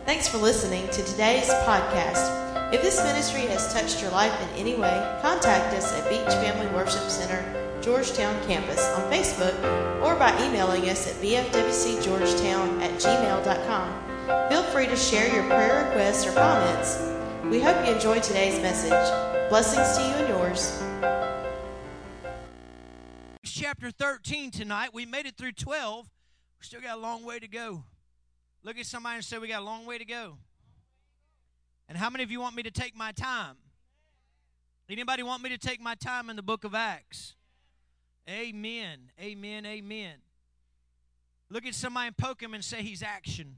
Thanks for listening to today's podcast. If this ministry has touched your life in any way, contact us at Beach Family Worship Center, Georgetown Campus on Facebook or by emailing us at bfwcgeorgetown@gmail.com. Feel free to share your prayer requests or comments. We hope you enjoyed today's message. Blessings to you and yours. Chapter 13 tonight. We made it through 12. We still got a long way to go. Look at somebody and say, we got a long way to go. And how many of you want me to take my time? Anybody want me to take my time in the book of Acts? Amen, amen, amen. Look at somebody and poke him and say he's action.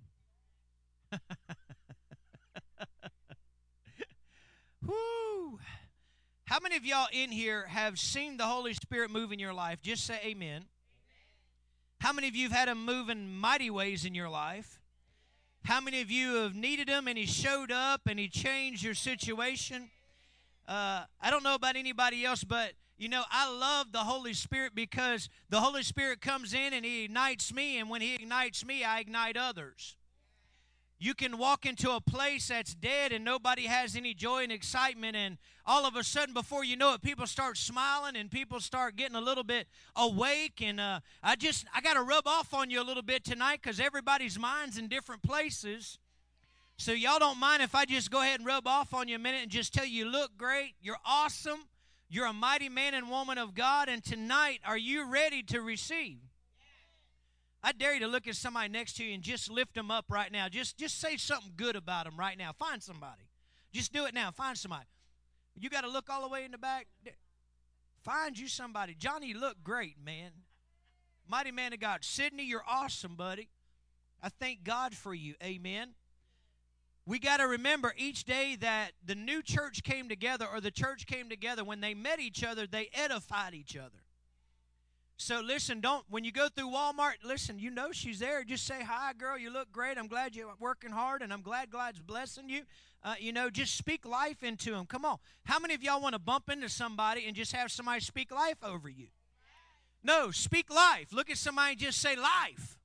Woo! How many of y'all in here have seen the Holy Spirit move in your life? Just say amen. How many of you have had him move in mighty ways in your life? How many of you have needed him and he showed up and he changed your situation? I don't know about anybody else, but you know, I love the Holy Spirit because the Holy Spirit comes in and he ignites me, and when he ignites me, I ignite others. You can walk into a place that's dead and nobody has any joy and excitement, and all of a sudden, before you know it, people start smiling and people start getting a little bit awake. And I got to rub off on you a little bit tonight because everybody's mind's in different places. So y'all don't mind if I just go ahead and rub off on you a minute and just tell you look great, you're awesome, you're a mighty man and woman of God, and tonight, are you ready to receive? I dare you to look at somebody next to you and just lift them up right now. Just say something good about them right now. Find somebody. Just do it now. Find somebody. You got to look all the way in the back. Find you somebody. Johnny, you look great, man. Mighty man of God. Sydney, you're awesome, buddy. I thank God for you. Amen. We got to remember each day that the new church came together, or the church came together, when they met each other, they edified each other. So listen, when you go through Walmart, listen, you know she's there. Just say, hi, girl, you look great. I'm glad you're working hard, and I'm glad God's blessing you. Just speak life into them. Come on. How many of y'all want to bump into somebody and just have somebody speak life over you? No, speak life. Look at somebody and just say life.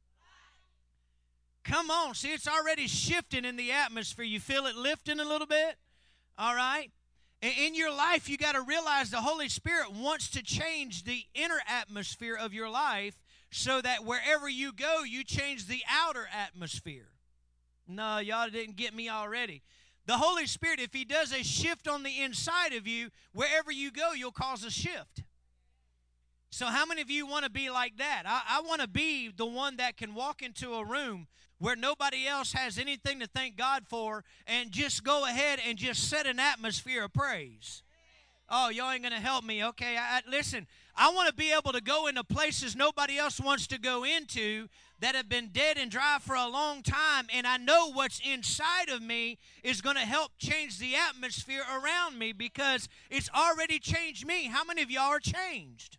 Come on. See, it's already shifting in the atmosphere. You feel it lifting a little bit? All right. In your life, you got to realize the Holy Spirit wants to change the inner atmosphere of your life so that wherever you go, you change the outer atmosphere. No, y'all didn't get me already. The Holy Spirit, if he does a shift on the inside of you, wherever you go, you'll cause a shift. So how many of you want to be like that? I want to be the one that can walk into a room where nobody else has anything to thank God for, and just go ahead and just set an atmosphere of praise. Oh, y'all ain't going to help me. Okay, listen, I want to be able to go into places nobody else wants to go into that have been dead and dry for a long time, and I know what's inside of me is going to help change the atmosphere around me because it's already changed me. How many of y'all are changed?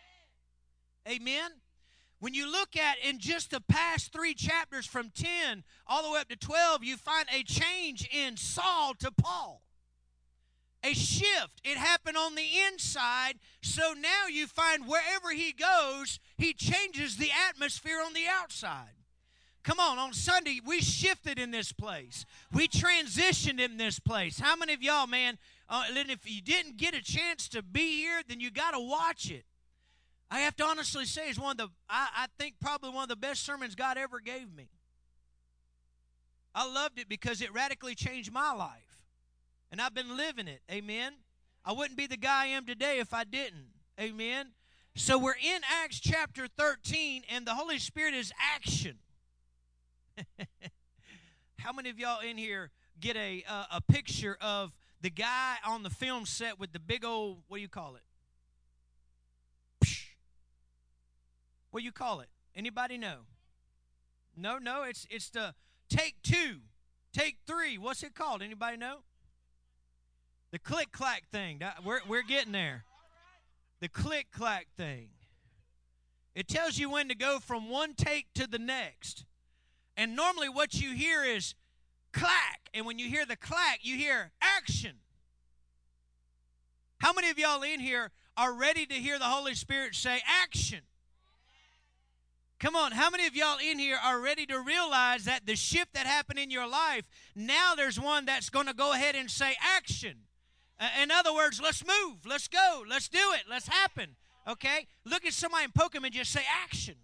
Amen? When you look at in just the past 3 chapters from 10 all the way up to 12, you find a change in Saul to Paul. A shift. It happened on the inside, so now you find wherever he goes, he changes the atmosphere on the outside. Come on Sunday, we shifted in this place. We transitioned in this place. How many of y'all, man, if you didn't get a chance to be here, then you got to watch it. I have to honestly say it's I think probably one of the best sermons God ever gave me. I loved it because it radically changed my life. And I've been living it. Amen. I wouldn't be the guy I am today if I didn't. Amen. So we're in Acts chapter 13, and the Holy Spirit is action. How many of y'all in here get a picture of the guy on the film set with the big old, what do you call it? What do you call it? Anybody know? No, it's the take 2, take 3. What's it called? Anybody know? The click-clack thing. We're getting there. The click-clack thing. It tells you when to go from one take to the next. And normally what you hear is clack. And when you hear the clack, you hear action. How many of y'all in here are ready to hear the Holy Spirit say action? Come on, how many of y'all in here are ready to realize that the shift that happened in your life, now there's one that's going to go ahead and say action. In other words, let's move, let's go, let's do it, let's happen. Okay? Look at somebody and poke them and just say action.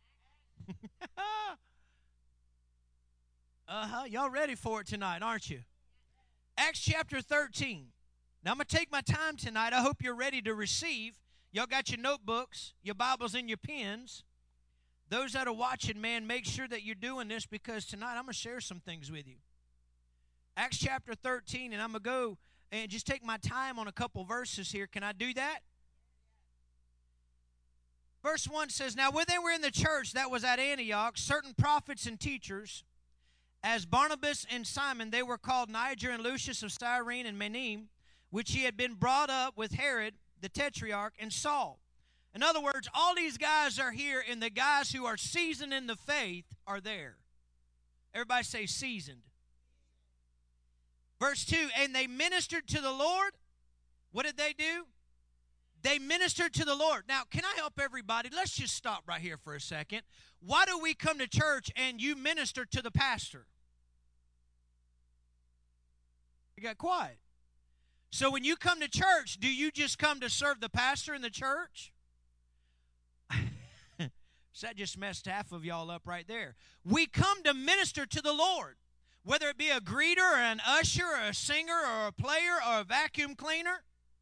Y'all ready for it tonight, aren't you? Acts chapter 13. Now, I'm going to take my time tonight. I hope you're ready to receive. Y'all got your notebooks, your Bibles, and your pens. Those that are watching, man, make sure that you're doing this because tonight I'm going to share some things with you. Acts chapter 13, and I'm going to go and just take my time on a couple verses here. Can I do that? Verse 1 says, Now when they were in the church that was at Antioch, certain prophets and teachers, as Barnabas and Simon, they were called Niger and Lucius of Cyrene and Manaen, which he had been brought up with Herod the Tetrarch and Saul. In other words, all these guys are here, and the guys who are seasoned in the faith are there. Everybody say seasoned. Verse 2, and they ministered to the Lord. What did they do? They ministered to the Lord. Now, can I help everybody? Let's just stop right here for a second. Why do we come to church and you minister to the pastor? You got quiet. So when you come to church, do you just come to serve the pastor in the church? So that just messed half of y'all up right there. We come to minister to the Lord. Whether it be a greeter or an usher or a singer or a player or a vacuum cleaner.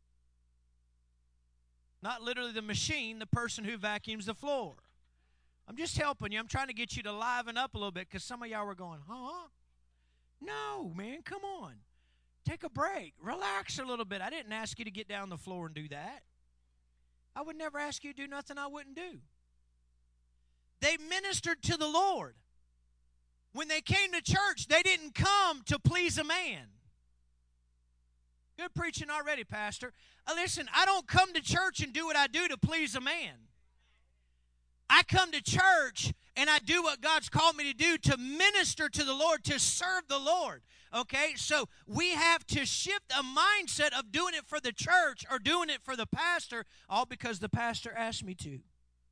Not literally the machine, the person who vacuums the floor. I'm just helping you. I'm trying to get you to liven up a little bit because some of y'all were going, huh? No, man, come on. Take a break. Relax a little bit. I didn't ask you to get down on the floor and do that. I would never ask you to do nothing I wouldn't do. They ministered to the Lord. When they came to church, they didn't come to please a man. Good preaching already, Pastor. Listen, I don't come to church and do what I do to please a man. I come to church and I do what God's called me to do to minister to the Lord, to serve the Lord. Okay, so we have to shift a mindset of doing it for the church or doing it for the pastor, all because the pastor asked me to.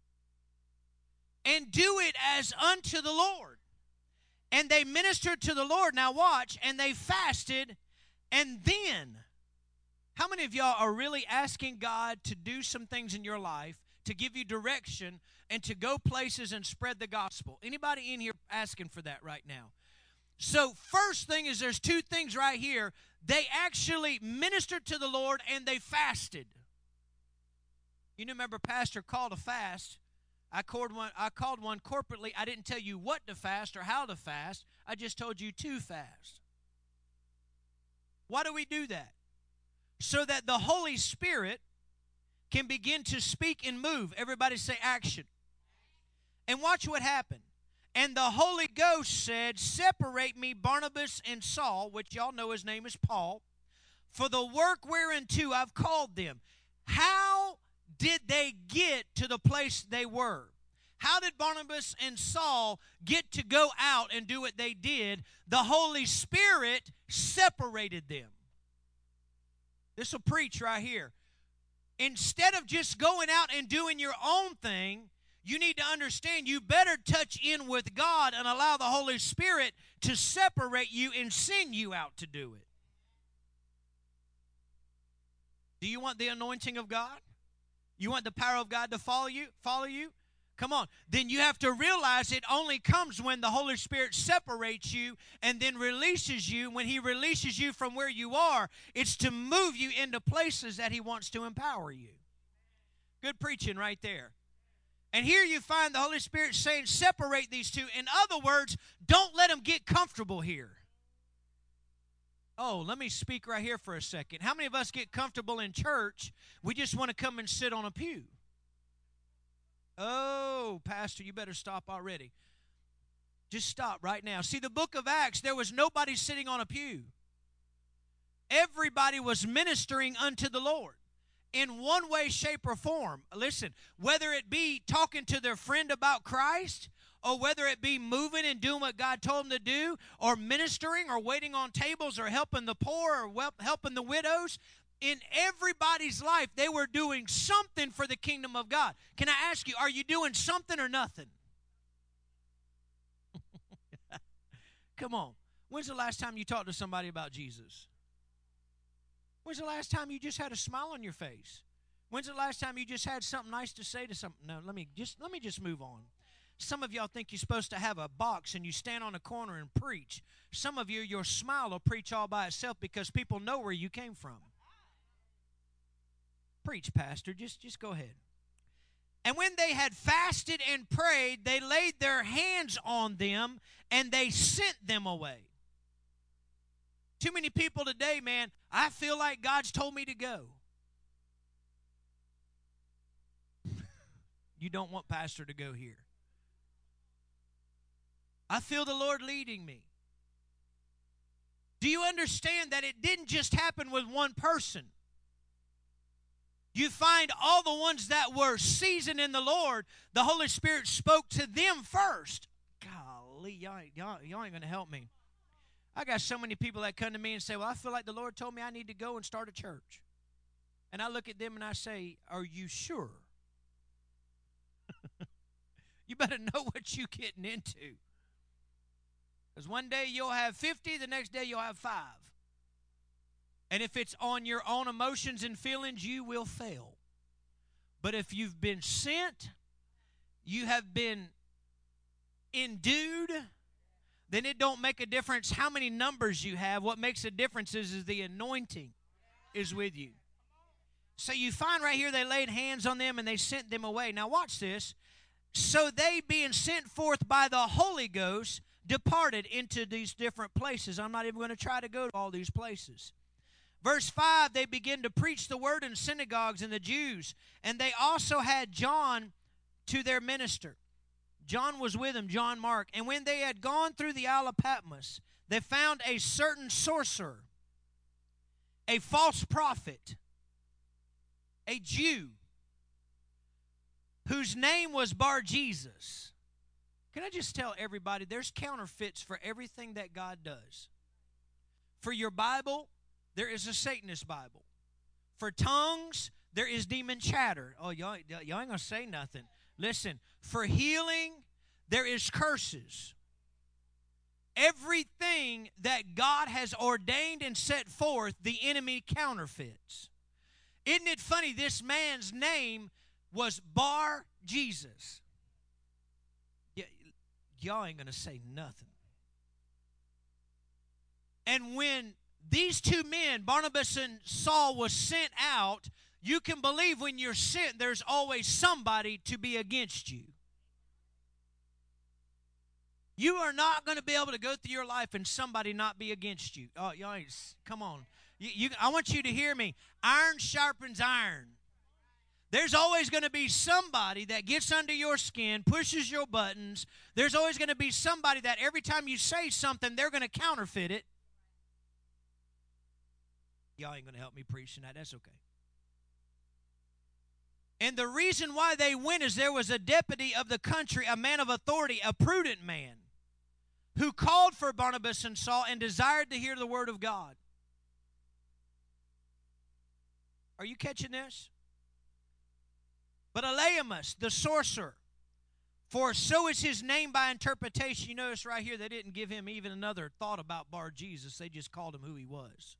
And do it as unto the Lord. And they ministered to the Lord. Now watch, and they fasted, and then, how many of y'all are really asking God to do some things in your life, to give you direction, and to go places and spread the gospel? Anybody in here asking for that right now? So first thing is there's two things right here. They actually ministered to the Lord and they fasted. You remember Pastor called a fast. I called one corporately. I didn't tell you what to fast or how to fast. I just told you to fast. Why do we do that? So that the Holy Spirit can begin to speak and move. Everybody say action. And watch what happened. And the Holy Ghost said, separate me, Barnabas and Saul, which y'all know his name is Paul, for the work whereunto I've called them. How did they get to the place they were? How did Barnabas and Saul get to go out and do what they did? The Holy Spirit separated them. This will preach right here. Instead of just going out and doing your own thing, you need to understand you better touch in with God and allow the Holy Spirit to separate you and send you out to do it. Do you want the anointing of God? You want the power of God to follow you? Come on. Then you have to realize it only comes when the Holy Spirit separates you and then releases you. When He releases you from where you are, it's to move you into places that He wants to empower you. Good preaching right there. And here you find the Holy Spirit saying, separate these two. In other words, don't let them get comfortable here. Oh, let me speak right here for a second. How many of us get comfortable in church? We just want to come and sit on a pew. Oh, Pastor, you better stop already. Just stop right now. See, the book of Acts, there was nobody sitting on a pew. Everybody was ministering unto the Lord. In one way, shape, or form. Listen, whether it be talking to their friend about Christ, or whether it be moving and doing what God told them to do, or ministering, or waiting on tables, or helping the poor, or helping the widows, in everybody's life, they were doing something for the kingdom of God. Can I ask you, are you doing something or nothing? Come on. When's the last time you talked to somebody about Jesus? When's the last time you just had a smile on your face? When's the last time you just had something nice to say to something? No, let me just move on. Some of y'all think you're supposed to have a box and you stand on a corner and preach. Some of you, your smile will preach all by itself because people know where you came from. Preach, Pastor. Just go ahead. And when they had fasted and prayed, they laid their hands on them and they sent them away. Too many people today, man, I feel like God's told me to go. You don't want Pastor to go here. I feel the Lord leading me. Do you understand that it didn't just happen with one person? You find all the ones that were seasoned in the Lord, the Holy Spirit spoke to them first. Golly, y'all ain't going to help me. I got so many people that come to me and say, well, I feel like the Lord told me I need to go and start a church. And I look at them and I say, are you sure? You better know what you're getting into. Because one day you'll have 50, the next day you'll have 5. And if it's on your own emotions and feelings, you will fail. But if you've been sent, you have been endued, then it don't make a difference how many numbers you have. What makes a difference is the anointing is with you. So you find right here they laid hands on them and they sent them away. Now watch this. So they, being sent forth by the Holy Ghost, departed into these different places. I'm not even going to try to go to all these places. Verse 5, they begin to preach the word in synagogues and the Jews. And they also had John to their minister. John was with them, John Mark. And when they had gone through the Isle of Patmos, they found a certain sorcerer, a false prophet, a Jew, whose name was Bar-Jesus. Can I just tell everybody, there's counterfeits for everything that God does. For your Bible, there is a Satanist Bible. For tongues, there is demon chatter. Oh, y'all ain't going to say nothing. Listen, for healing, there is curses. Everything that God has ordained and set forth, the enemy counterfeits. Isn't it funny? This man's name was Bar-Jesus. Y'all ain't going to say nothing. And when these two men, Barnabas and Saul, was sent out, you can believe when you're sent, there's always somebody to be against you. You are not going to be able to go through your life and somebody not be against you. Oh, y'all ain't, come on. I want you to hear me. Iron sharpens iron. There's always going to be somebody that gets under your skin, pushes your buttons. There's always going to be somebody that every time you say something, they're going to counterfeit it. Y'all ain't going to help me preach tonight. That's okay. And the reason why they went is there was a deputy of the country, a man of authority, a prudent man, who called for Barnabas and Saul and desired to hear the word of God. Are you catching this? But Elymas, the sorcerer, for so is his name by interpretation. You notice right here they didn't give him even another thought about Bar-Jesus. They just called him who he was.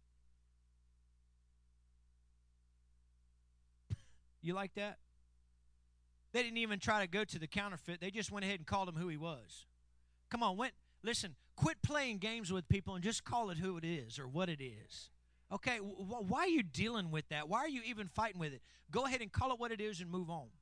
You like that? They didn't even try to go to the counterfeit. They just went ahead and called him who he was. Come on, listen, quit playing games with people and just call it who it is or what it is. Okay, why are you dealing with that? Why are you even fighting with it? Go ahead and call it what it is and move on.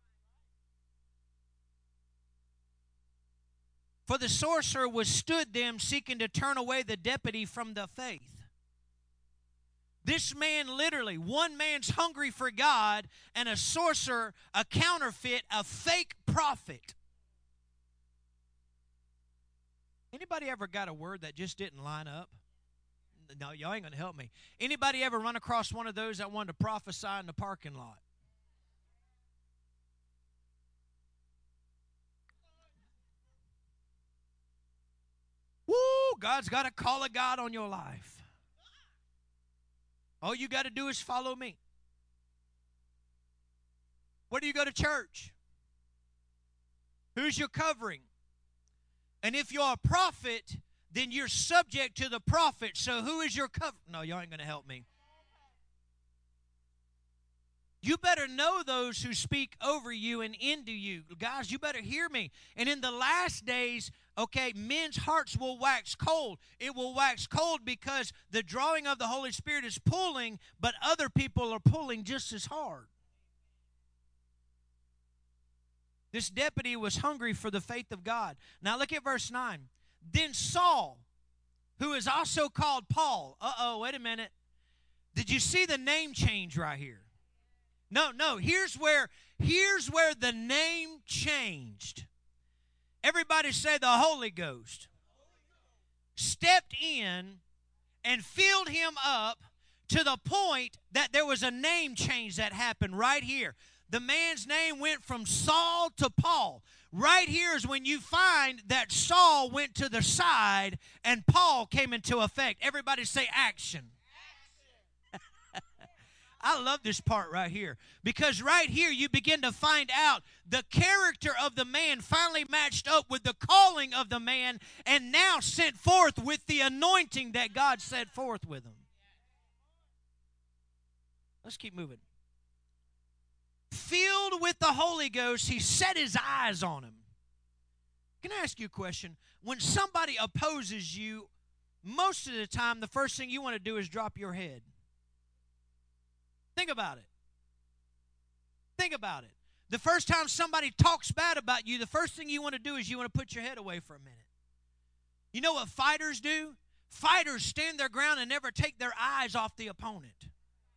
For the sorcerer withstood them, seeking to turn away the deputy from the faith. This man literally, one man's hungry for God, and a sorcerer, a counterfeit, a fake prophet. Anybody ever got a word that just didn't line up? No, y'all ain't going to help me. Anybody ever run across one of those that wanted to prophesy in the parking lot? Woo! God's got a call of God on your life. All you got to do is follow me. Where do you go to church? Who's your covering? And if you're a prophet, then you're subject to the prophet. So who is your cover? No, y'all ain't going to help me. You better know those who speak over you and into you. Guys, you better hear me. And in the last days, okay, men's hearts will wax cold. It will wax cold because the drawing of the Holy Spirit is pulling, but other people are pulling just as hard. This deputy was hungry for the faith of God. Now look at verse 9. Then Saul, who is also called Paul. Wait a minute. Did you see the name change right here? No. Here's where the name changed. Everybody say the Holy Ghost stepped in and filled him up to the point that there was a name change that happened right here. The man's name went from Saul to Paul. Right here is when you find that Saul went to the side and Paul came into effect. Everybody say action. I love this part right here because right here you begin to find out the character of the man finally matched up with the calling of the man and now sent forth with the anointing that God set forth with him. Let's keep moving. Filled with the Holy Ghost, he set his eyes on him. Can I ask you a question? When somebody opposes you, most of the time the first thing you want to do is drop your head. Think about it. Think about it. The first time somebody talks bad about you, the first thing you want to do is you want to put your head away for a minute. You know what fighters do? Fighters stand their ground and never take their eyes off the opponent.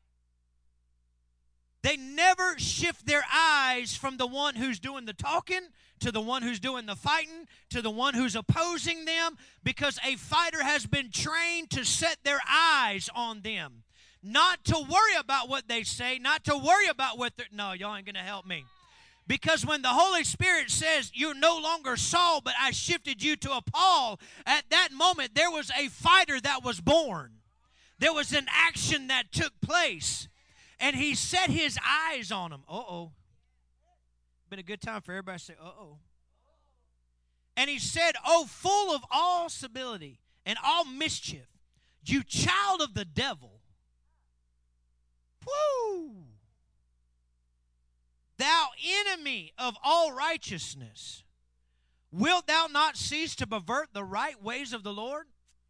They never shift their eyes from the one who's doing the talking to the one who's doing the fighting to the one who's opposing them, because a fighter has been trained to set their eyes on them. Not to worry about what they say, not to worry about what they're... No, y'all ain't going to help me. Because when the Holy Spirit says, you're no longer Saul, but I shifted you to a Paul, at that moment there was a fighter that was born. There was an action that took place. And he set his eyes on him. Been a good time for everybody to say, And he said, oh, full of all civility and all mischief, you child of the devil. Woo! Thou enemy of all righteousness, wilt thou not cease to pervert the right ways of the Lord?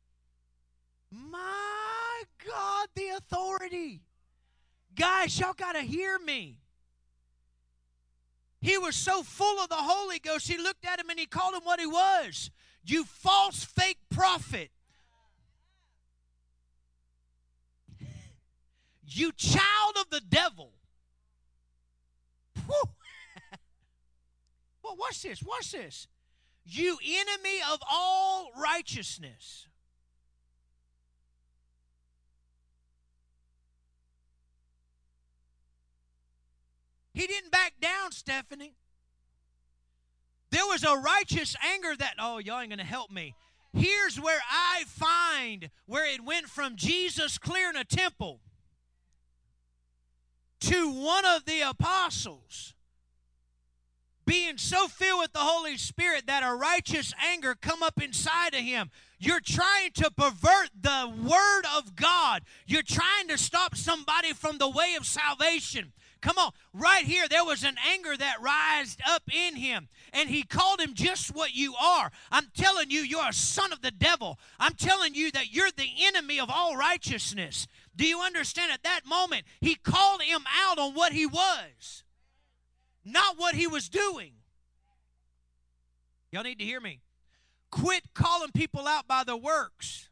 My God, the authority. Guys, y'all got to hear me. He was so full of the Holy Ghost, he looked at him and he called him what he was. You false, fake prophet. You child of the devil. Well, watch this. Watch this. You enemy of all righteousness. He didn't back down, Stephanie. There was a righteous anger that, y'all ain't going to help me. Here's where I find where it went from Jesus clearing a temple to one of the apostles being so filled with the Holy Spirit that a righteous anger come up inside of him. You're trying to pervert the word of God. You're trying to stop somebody from the way of salvation. Come on, right here there was an anger that rised up in him, and he called him just what you are. I'm telling you, you're a son of the devil. I'm telling you that you're the enemy of all righteousness. Do you understand? At that moment, he called him out on what he was, not what he was doing. Y'all need to hear me. Quit calling people out by their works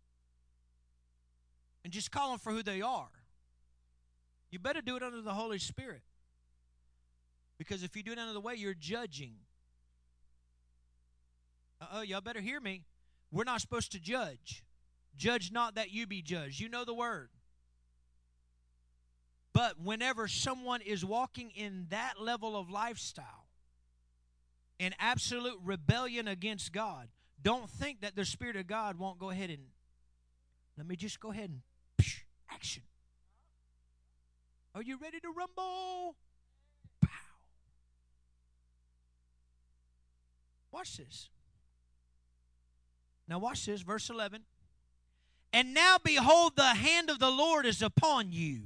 and just call them for who they are. You better do it under the Holy Spirit. Because if you do it under the way, you're judging. Y'all better hear me. We're not supposed to judge. Judge not that you be judged. You know the word. But whenever someone is walking in that level of lifestyle, in absolute rebellion against God, don't think that the Spirit of God won't go ahead and, let me just go ahead and, action. Are you ready to rumble? Pow. Watch this. Now watch this, verse 11. And now behold, the hand of the Lord is upon you.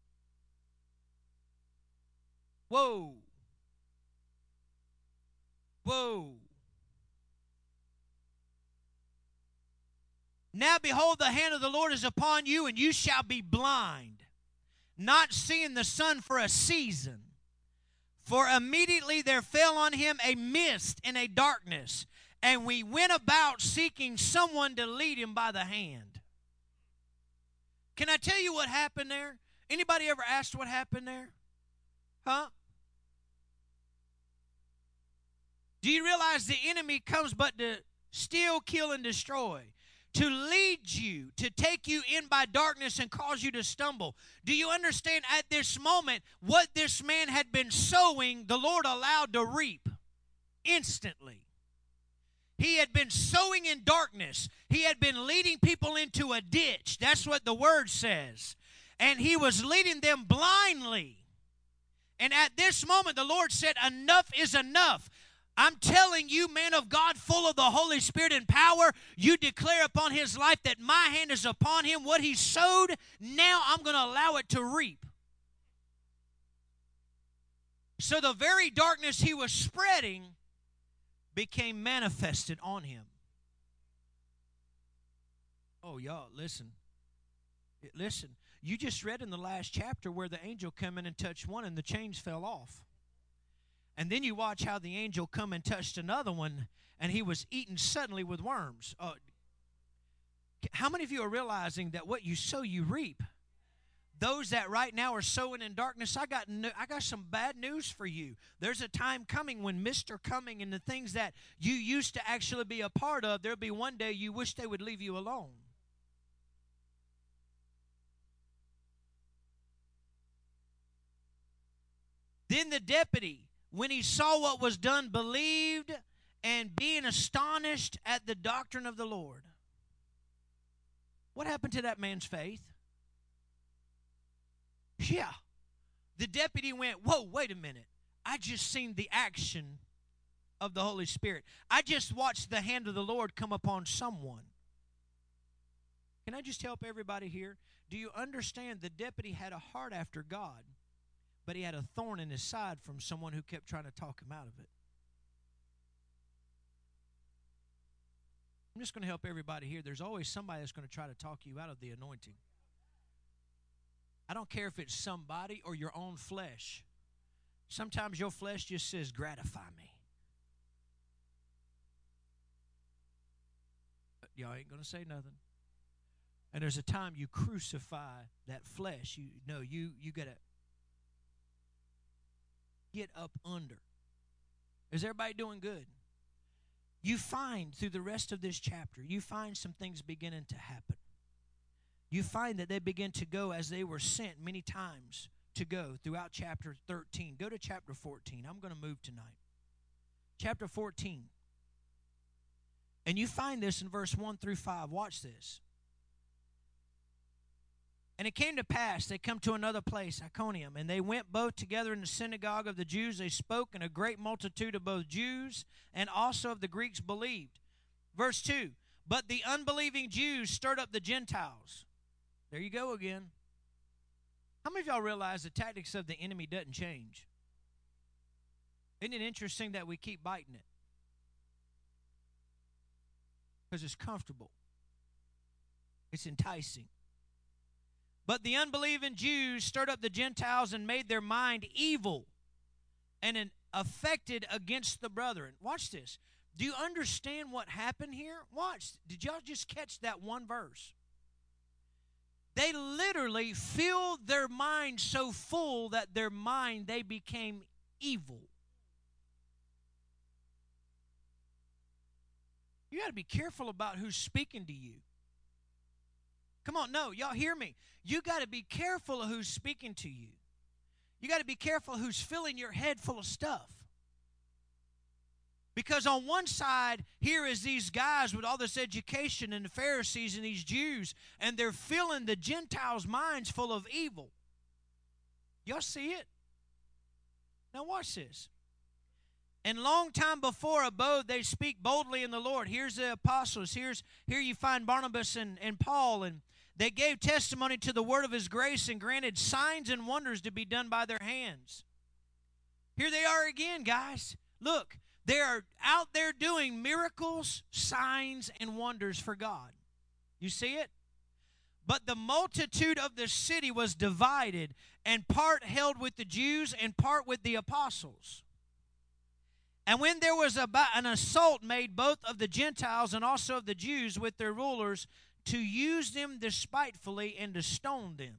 Whoa. Whoa. Now behold, the hand of the Lord is upon you, and you shall be blind, not seeing the sun for a season. For immediately there fell on him a mist and a darkness, and we went about seeking someone to lead him by the hand. Can I tell you what happened there? Anybody ever asked what happened there? Huh? Do you realize the enemy comes but to steal, kill, and destroy? To lead you, to take you in by darkness and cause you to stumble. Do you understand at this moment what this man had been sowing, the Lord allowed to reap instantly? He had been sowing in darkness. He had been leading people into a ditch. That's what the word says. And he was leading them blindly. And at this moment, the Lord said, enough is enough. I'm telling you, man of God, full of the Holy Spirit and power, you declare upon his life that my hand is upon him. What he sowed, now I'm going to allow it to reap. So the very darkness he was spreading became manifested on him. Oh, y'all, listen. Listen, you just read in the last chapter where the angel came in and touched one and the chains fell off. And then you watch how the angel come and touched another one, and he was eaten suddenly with worms. How many of you are realizing that what you sow, you reap? Those that right now are sowing in darkness, I got some bad news for you. There's a time coming when mists are coming, and the things that you used to actually be a part of, there'll be one day you wish they would leave you alone. Then the deputy, when he saw what was done, believed, and being astonished at the doctrine of the Lord. What happened to that man's faith? Yeah. The deputy went, whoa, wait a minute. I just seen the action of the Holy Spirit. I just watched the hand of the Lord come upon someone. Can I just help everybody here? Do you understand the deputy had a heart after God? But he had a thorn in his side from someone who kept trying to talk him out of it. I'm just going to help everybody here. There's always somebody that's going to try to talk you out of the anointing. I don't care if it's somebody or your own flesh. Sometimes your flesh just says, gratify me. But y'all ain't going to say nothing. And there's a time you crucify that flesh. You got to get up under. Is everybody doing good? You find through the rest of this chapter, you find some things beginning to happen. You find that they begin to go as they were sent many times to go throughout chapter 13. Go to chapter 14. I'm going to move tonight. Chapter 14. And you find this in verse 1 through 5. Watch this. And it came to pass, they come to another place, Iconium, and they went both together in the synagogue of the Jews. They spoke, and a great multitude of both Jews and also of the Greeks believed. Verse 2, but the unbelieving Jews stirred up the Gentiles. There you go again. How many of y'all realize the tactics of the enemy doesn't change? Isn't it interesting that we keep biting it? Because it's comfortable. It's enticing. But the unbelieving Jews stirred up the Gentiles and made their mind evil and affected against the brethren. Watch this. Do you understand what happened here? Watch. Did y'all just catch that one verse? They literally filled their mind so full that they became evil. You got to be careful about who's speaking to you. Come on, no, y'all hear me. You got to be careful of who's speaking to you. You got to be careful who's filling your head full of stuff. Because on one side, here is these guys with all this education and the Pharisees and these Jews, and they're filling the Gentiles' minds full of evil. Y'all see it? Now watch this. And long time before abode they speak boldly in the Lord. Here's the apostles. Here you find Barnabas and Paul, and they gave testimony to the word of his grace and granted signs and wonders to be done by their hands. Here they are again, guys. Look, they are out there doing miracles, signs, and wonders for God. You see it? But the multitude of the city was divided, and part held with the Jews and part with the apostles. And when there was an assault made both of the Gentiles and also of the Jews with their rulers to use them despitefully and to stone them.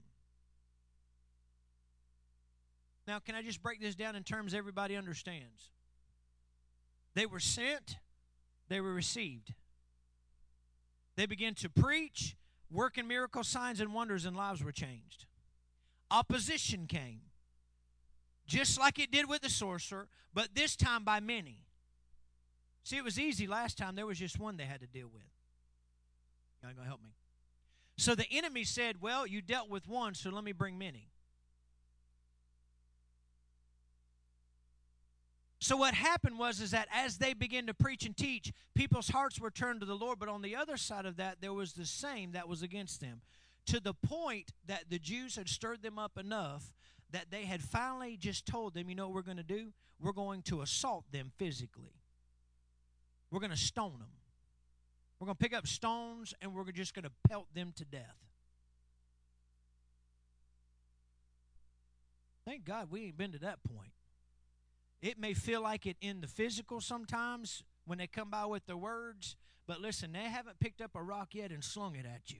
Now, can I just break this down in terms everybody understands? They were sent, they were received. They began to preach, working miracle signs and wonders, and lives were changed. Opposition came, just like it did with the sorcerer, but this time by many. See, it was easy last time. There was just one they had to deal with. Y'all ain't going to help me. So the enemy said, well, you dealt with one, so let me bring many. So what happened was that as they began to preach and teach, people's hearts were turned to the Lord. But on the other side of that, there was the same that was against them, to the point that the Jews had stirred them up enough that they had finally just told them, you know what we're going to do? We're going to assault them physically. We're going to stone them. We're going to pick up stones, and we're just going to pelt them to death. Thank God we ain't been to that point. It may feel like it in the physical sometimes when they come by with their words, but listen, they haven't picked up a rock yet and slung it at you.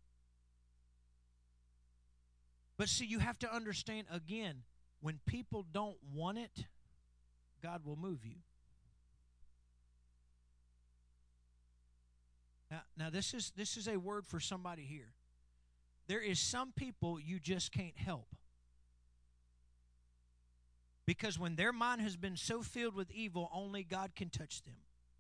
But see, you have to understand, again, when people don't want it, God will move you. Now this is a word for somebody here. There is some people you just can't help. Because when their mind has been so filled with evil, only God can touch them.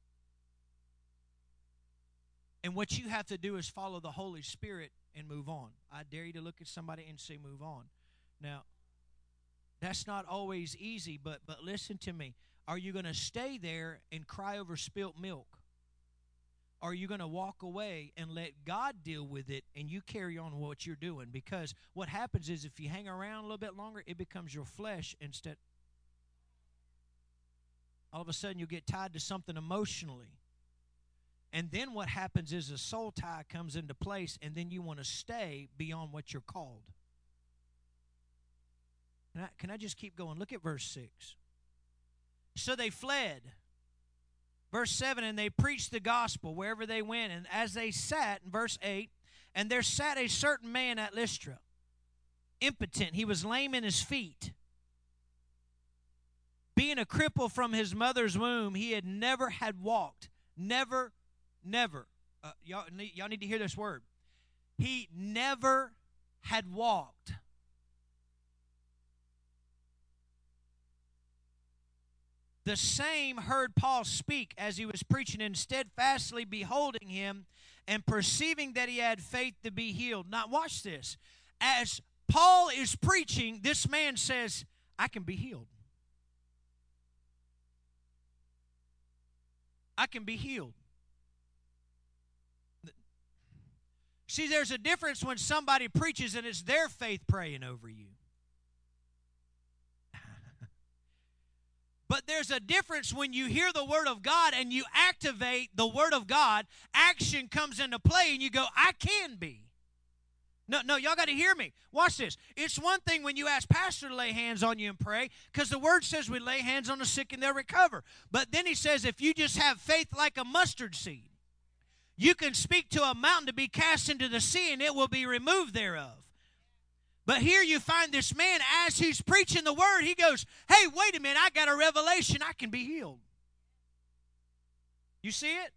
And what you have to do is follow the Holy Spirit and move on. I dare you to look at somebody and say, move on. Now, that's not always easy, but listen to me. Are you going to stay there and cry over spilt milk? Or are you going to walk away and let God deal with it and you carry on what you're doing? Because what happens is if you hang around a little bit longer, it becomes your flesh instead. All of a sudden you'll get tied to something emotionally. And then what happens is a soul tie comes into place, and then you want to stay beyond what you're called. Can I just keep going? Look at verse 6. So they fled. Verse 7, and they preached the gospel wherever they went. And as they sat, in verse 8, and there sat a certain man at Lystra, impotent. He was lame in his feet. Being a cripple from his mother's womb, he had never had walked. Never. Y'all need to hear this word. He never had walked. The same heard Paul speak as he was preaching, and steadfastly beholding him and perceiving that he had faith to be healed. Now watch this. As Paul is preaching, this man says, I can be healed. I can be healed. See, there's a difference when somebody preaches and it's their faith praying over you. But there's a difference when you hear the Word of God and you activate the Word of God, action comes into play and you go, I can be. No, y'all got to hear me. Watch this. It's one thing when you ask Pastor to lay hands on you and pray, because the Word says we lay hands on the sick and they'll recover. But then he says if you just have faith like a mustard seed, you can speak to a mountain to be cast into the sea and it will be removed thereof. But here you find this man, as he's preaching the word, he goes, hey, wait a minute, I got a revelation, I can be healed. You see it?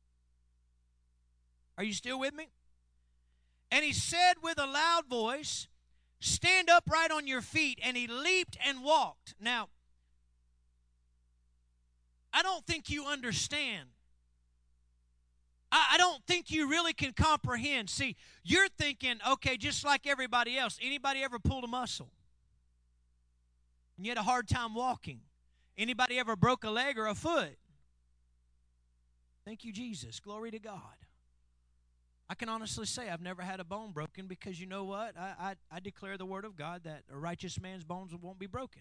Are you still with me? And he said with a loud voice, stand upright on your feet, and he leaped and walked. Now, I don't think you understand. I don't think you really can comprehend. See, you're thinking, okay, just like everybody else. Anybody ever pulled a muscle? And you had a hard time walking. Anybody ever broke a leg or a foot? Thank you, Jesus. Glory to God. I can honestly say I've never had a bone broken because you know what? I declare the word of God that a righteous man's bones won't be broken.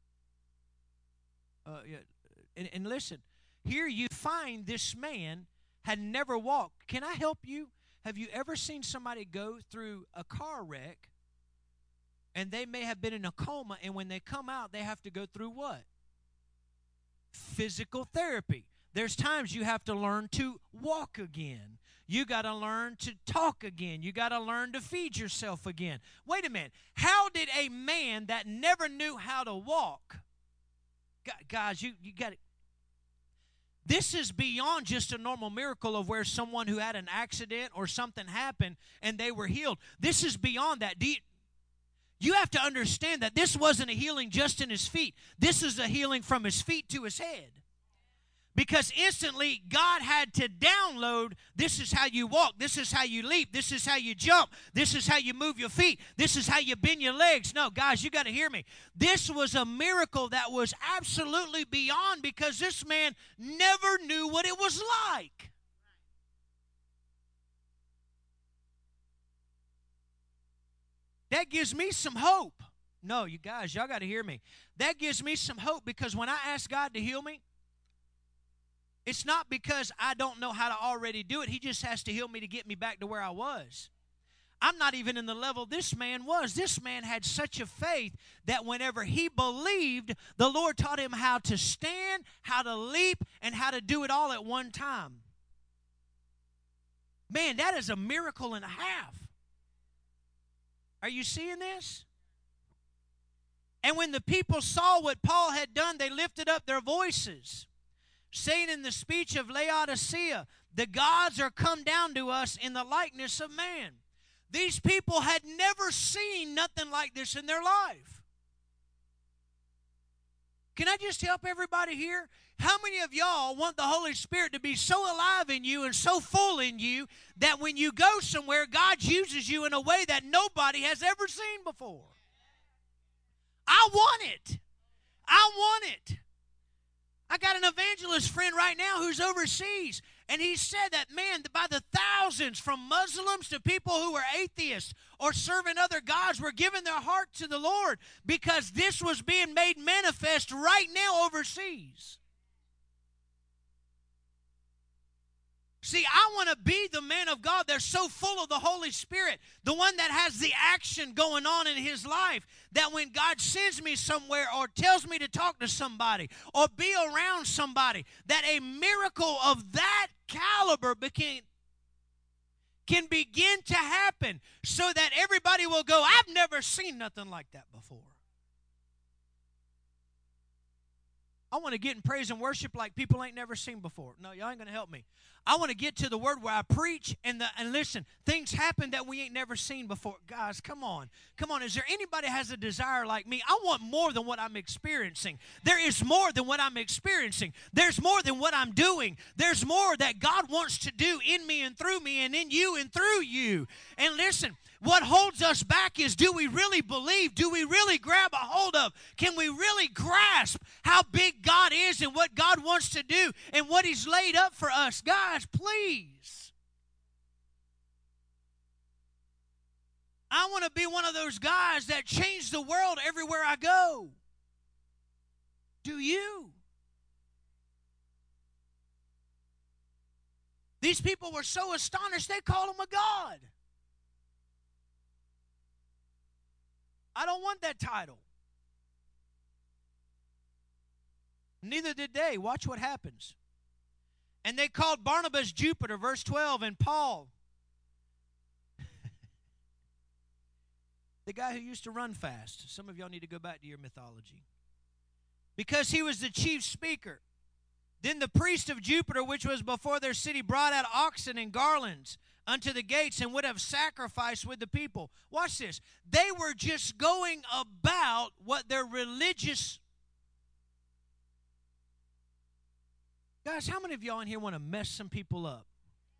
And listen, here you find this man had never walked. Can I help you? Have you ever seen somebody go through a car wreck and they may have been in a coma, and when they come out, they have to go through what? Physical therapy. There's times you have to learn to walk again. You got to learn to talk again. You got to learn to feed yourself again. Wait a minute. How did a man that never knew how to walk, guys, you got to, this is beyond just a normal miracle of where someone who had an accident or something happened and they were healed. This is beyond that. You have to understand that this wasn't a healing just in his feet. This is a healing from his feet to his head. Because instantly, God had to download, this is how you walk, this is how you leap, this is how you jump, this is how you move your feet, this is how you bend your legs. No, guys, you got to hear me. This was a miracle that was absolutely beyond, because this man never knew what it was like. That gives me some hope. No, you guys, y'all got to hear me. That gives me some hope, because when I ask God to heal me, it's not because I don't know how to already do it. He just has to heal me to get me back to where I was. I'm not even in the level this man was. This man had such a faith that whenever he believed, the Lord taught him how to stand, how to leap, and how to do it all at one time. Man, that is a miracle and a half. Are you seeing this? And when the people saw what Paul had done, they lifted up their voices, saying in the speech of Laodicea, the gods are come down to us in the likeness of man. These people had never seen nothing like this in their life. Can I just help everybody here? How many of y'all want the Holy Spirit to be so alive in you and so full in you that when you go somewhere, God uses you in a way that nobody has ever seen before? I want it. I want it. I got an evangelist friend right now who's overseas, and he said that, man, by the thousands, from Muslims to people who were atheists or serving other gods, were giving their heart to the Lord because this was being made manifest right now overseas. See, I want to be the man of God that's so full of the Holy Spirit, the one that has the action going on in his life, that when God sends me somewhere or tells me to talk to somebody or be around somebody, that a miracle of that caliber can begin to happen so that everybody will go, I've never seen nothing like that before. I want to get in praise and worship like people ain't never seen before. No, y'all ain't going to help me. I want to get to the word where I preach and listen, things happen that we ain't never seen before. Guys, come on. Come on. Is there anybody has a desire like me? I want more than what I'm experiencing. There is more than what I'm experiencing. There's more than what I'm doing. There's more that God wants to do in me and through me and in you and through you. And listen, what holds us back is, do we really believe? Do we really grab a hold of? Can we really grasp how big God is and what God wants to do and what He's laid up for us? Guys, please. I want to be one of those guys that change the world everywhere I go. Do you? These people were so astonished, they called Him a God. I don't want that title. Neither did they. Watch what happens. And they called Barnabas Jupiter, verse 12, and Paul, the guy who used to run fast. Some of y'all need to go back to your mythology. Because he was the chief speaker. Then the priest of Jupiter, which was before their city, brought out oxen and garlands unto the gates and would have sacrificed with the people. Watch this. They were just going about what their religious... Guys, how many of y'all in here want to mess some people up?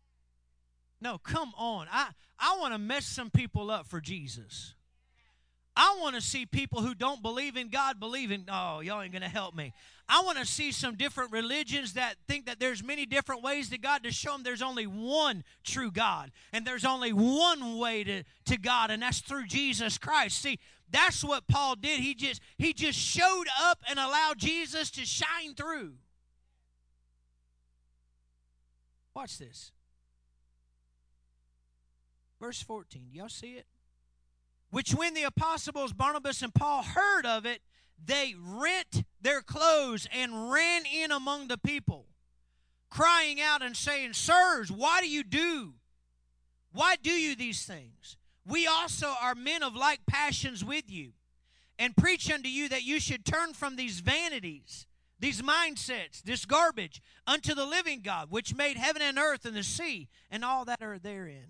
No, come on. I want to mess some people up for Jesus. I want to see people who don't believe in God believing. Oh, y'all ain't going to help me. I want to see some different religions that think that there's many different ways to God, to show them there's only one true God. And there's only one way to God, and that's through Jesus Christ. See, that's what Paul did. He just showed up and allowed Jesus to shine through. Watch this. Verse 14. Do y'all see it? Which when the apostles Barnabas and Paul heard of it, they rent their clothes and ran in among the people, crying out and saying, Sirs, why do you these things? We also are men of like passions with you, and preach unto you that you should turn from these vanities, these mindsets, this garbage, unto the living God, which made heaven and earth and the sea, and all that are therein.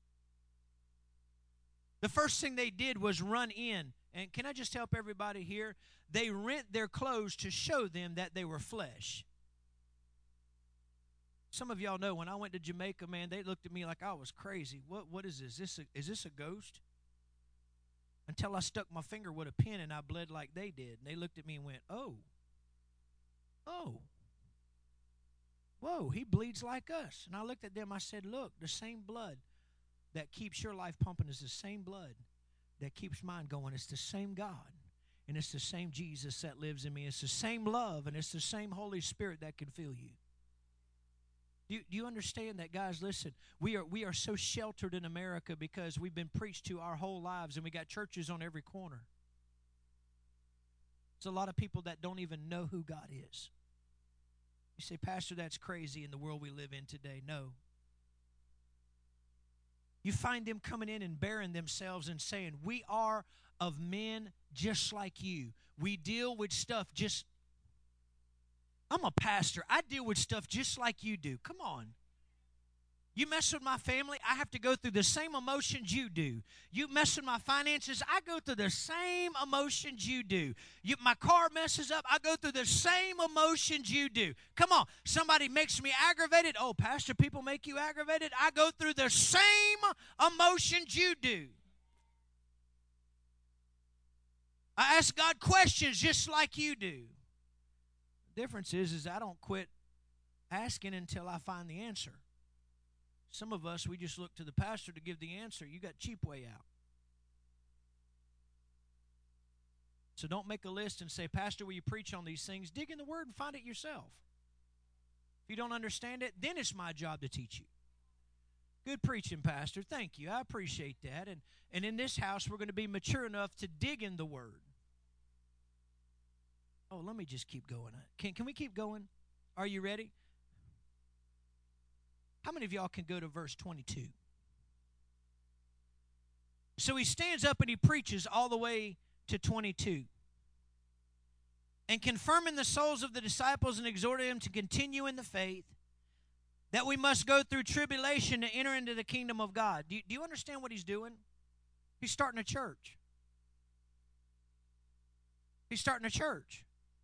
The first thing they did was run in. And can I just help everybody here? They rent their clothes to show them that they were flesh. Some of y'all know when I went to Jamaica, man, they looked at me like I was crazy. What is this? Is this a ghost? Until I stuck my finger with a pin and I bled like they did. And they looked at me and went, oh, whoa, he bleeds like us. And I looked at them, I said, look, the same blood that keeps your life pumping is the same blood that keeps mine going. It's the same God, and it's the same Jesus that lives in me. It's the same love, and it's the same Holy Spirit that can fill you. Do you understand that, guys? Listen, we are so sheltered in America because we've been preached to our whole lives, and we got churches on every corner. There's a lot of people that don't even know who God is. You say, Pastor, that's crazy in the world we live in today. No. You find them coming in and bearing themselves and saying, we are of men just like you. We deal with stuff just... I'm a pastor. I deal with stuff just like you do. Come on. You mess with my family, I have to go through the same emotions you do. You mess with my finances, I go through the same emotions you do. My car messes up, I go through the same emotions you do. Come on, somebody makes me aggravated. Oh, Pastor, people make you aggravated? I go through the same emotions you do. I ask God questions just like you do. The difference is I don't quit asking until I find the answer. Some of us, we just look to the pastor to give the answer. You got cheap way out. So don't make a list and say, Pastor, will you preach on these things? Dig in the Word and find it yourself. If you don't understand it, then it's my job to teach you. Good preaching, Pastor. Thank you. I appreciate that. And in this house, we're going to be mature enough to dig in the Word. Oh, let me just keep going. Can we keep going? Are you ready? How many of y'all can go to verse 22? So he stands up and he preaches all the way to 22. And confirming the souls of the disciples and exhorting them to continue in the faith, that we must go through tribulation to enter into the kingdom of God. Do you understand what he's doing? He's starting a church. He's starting a church.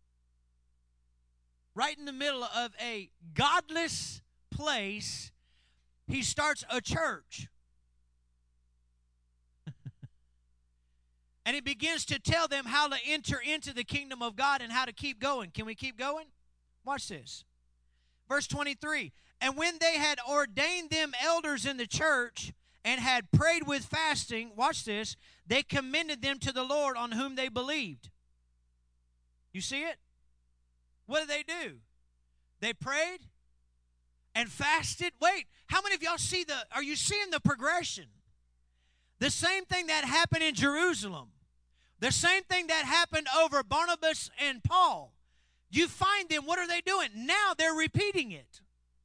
Right in the middle of a godless place, he starts a church. And he begins to tell them how to enter into the kingdom of God and how to keep going. Can we keep going? Watch this. Verse 23. And when they had ordained them elders in the church and had prayed with fasting, watch this, they commended them to the Lord on whom they believed. You see it? What did they do? They prayed and fasted. Wait, how many of y'all are you seeing the progression? The same thing that happened in Jerusalem. The same thing that happened over Barnabas and Paul. You find them, what are they doing? Now they're repeating it.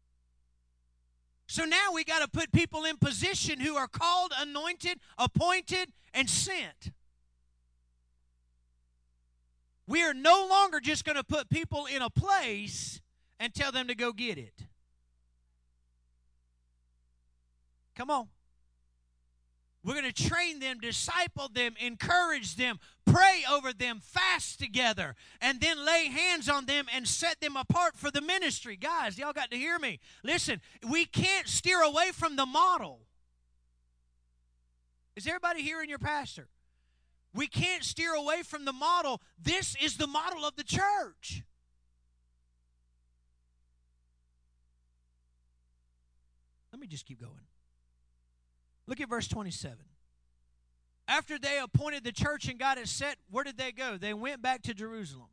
So now we got to put people in position who are called, anointed, appointed, and sent. We are no longer just going to put people in a place and tell them to go get it. Come on. We're going to train them, disciple them, encourage them, pray over them, fast together, and then lay hands on them and set them apart for the ministry. Guys, y'all got to hear me. Listen, we can't steer away from the model. Is everybody hearing your pastor? We can't steer away from the model. This is the model of the church. Let me just keep going. Look at verse 27. After they appointed the church and got it set, where did they go? They went back to Jerusalem.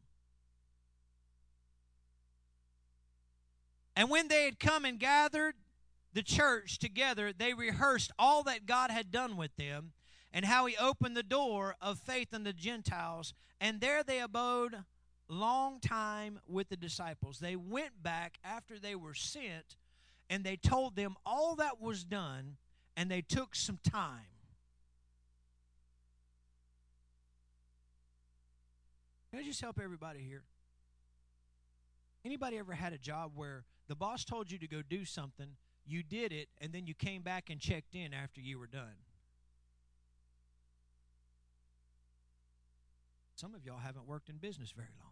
And when they had come and gathered the church together, they rehearsed all that God had done with them and how he opened the door of faith in the Gentiles. And there they abode long time with the disciples. They went back after they were sent, and they told them all that was done, and they took some time. Can I just help everybody here? Anybody ever had a job where the boss told you to go do something, you did it, and then you came back and checked in after you were done? Some of y'all haven't worked in business very long.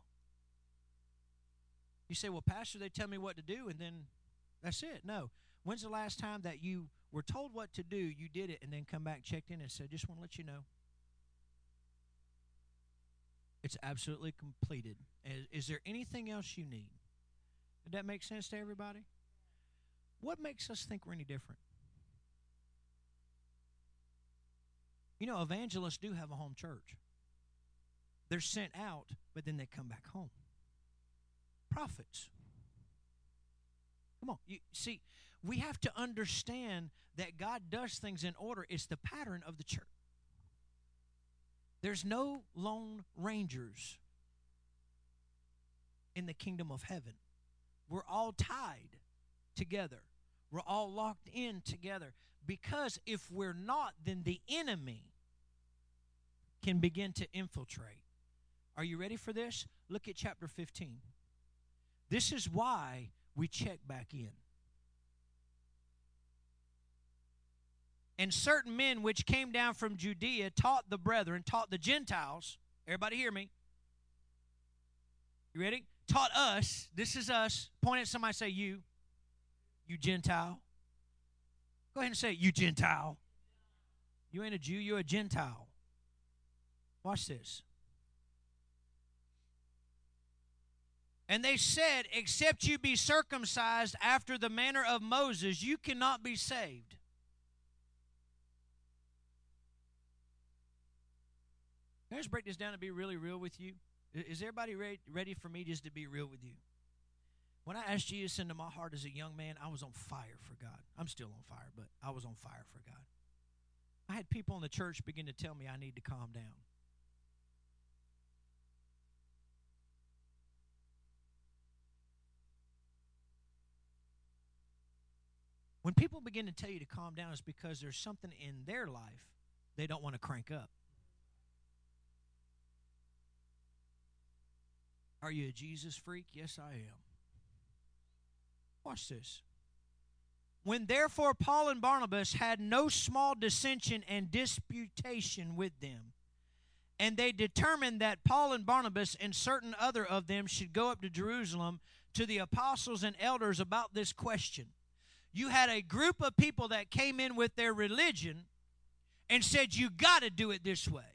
You say, well, Pastor, they tell me what to do, and then that's it. No. When's the last time that you were told what to do, you did it, and then come back, checked in, and said, just want to let you know? It's absolutely completed. Is there anything else you need? Did that make sense to everybody? What makes us think we're any different? You know, evangelists do have a home church. They're sent out, but then they come back home. Prophets. Come on. You see, we have to understand that God does things in order. It's the pattern of the church. There's no lone rangers in the kingdom of heaven. We're all tied together. We're all locked in together. Because if we're not, then the enemy can begin to infiltrate. Are you ready for this? Look at chapter 15. This is why we check back in. And certain men which came down from Judea taught the brethren, taught the Gentiles. Everybody hear me? You ready? Taught us. This is us. Point at somebody, say you. You Gentile. Go ahead and say it, you Gentile. You ain't a Jew, you're a Gentile. Watch this. And they said, except you be circumcised after the manner of Moses, you cannot be saved. Can I just break this down and be really real with you? Is everybody ready for me just to be real with you? When I asked Jesus into my heart as a young man, I was on fire for God. I'm still on fire, but I was on fire for God. I had people in the church begin to tell me I need to calm down. When people begin to tell you to calm down, it's because there's something in their life they don't want to crank up. Are you a Jesus freak? Yes, I am. Watch this. When therefore Paul and Barnabas had no small dissension and disputation with them, and they determined that Paul and Barnabas and certain other of them should go up to Jerusalem to the apostles and elders about this question. You had a group of people that came in with their religion and said, you got to do it this way.